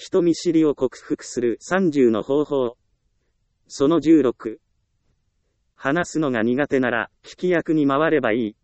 人見知りを克服する30の方法。その16。話すのが苦手なら、聞き役に回ればいい。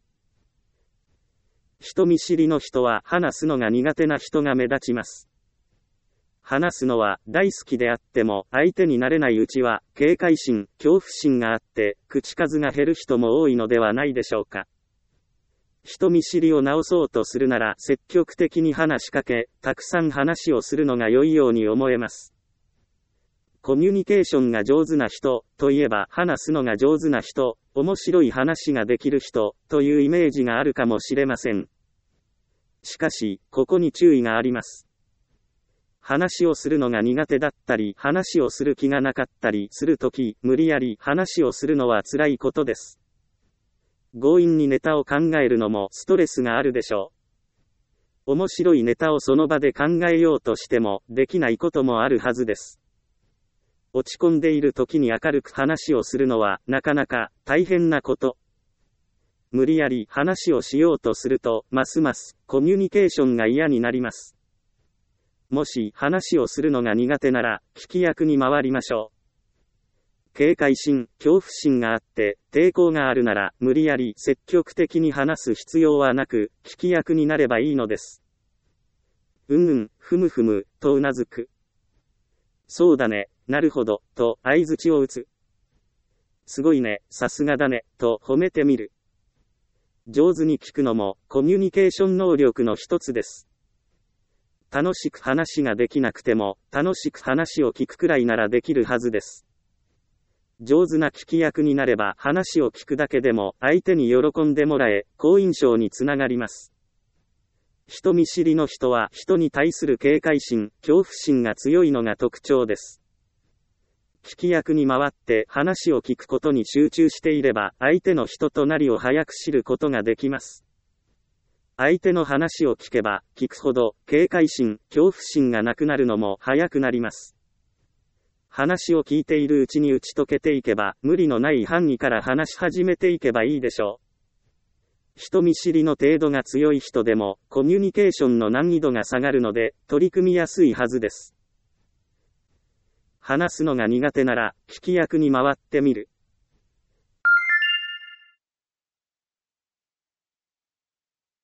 人見知りの人は話すのが苦手な人が目立ちます。話すのは大好きであっても、相手になれないうちは、警戒心、恐怖心があって、口数が減る人も多いのではないでしょうか。人見知りを直そうとするなら、積極的に話しかけ、たくさん話をするのが良いように思えます。コミュニケーションが上手な人、といえば話すのが上手な人、面白い話ができる人、というイメージがあるかもしれません。しかし、ここに注意があります。話をするのが苦手だったり、話をする気がなかったりするとき、無理やり話をするのは辛いことです。強引にネタを考えるのもストレスがあるでしょう。面白いネタをその場で考えようとしても、できないこともあるはずです。落ち込んでいる時に明るく話をするのは、なかなか大変なこと。無理やり話をしようとすると、ますますコミュニケーションが嫌になります。もし話をするのが苦手なら、聞き役に回りましょう。警戒心、恐怖心があって、抵抗があるなら、無理やり積極的に話す必要はなく、聞き役になればいいのです。ふむふむ、とうなずく。そうだね、なるほど、と相槌を打つ。すごいね、さすがだね、と褒めてみる。上手に聞くのも、コミュニケーション能力の一つです。楽しく話ができなくても、楽しく話を聞くくらいならできるはずです。上手な聞き役になれば話を聞くだけでも相手に喜んでもらえ、好印象につながります。人見知りの人は人に対する警戒心、恐怖心が強いのが特徴です。聞き役に回って話を聞くことに集中していれば相手の人となりを早く知ることができます。相手の話を聞けば聞くほど警戒心、恐怖心がなくなるのも早くなります。話を聞いているうちに打ち解けていけば、無理のない範囲から話し始めていけばいいでしょう。人見知りの程度が強い人でも、コミュニケーションの難易度が下がるので、取り組みやすいはずです。話すのが苦手なら、聞き役に回ってみる。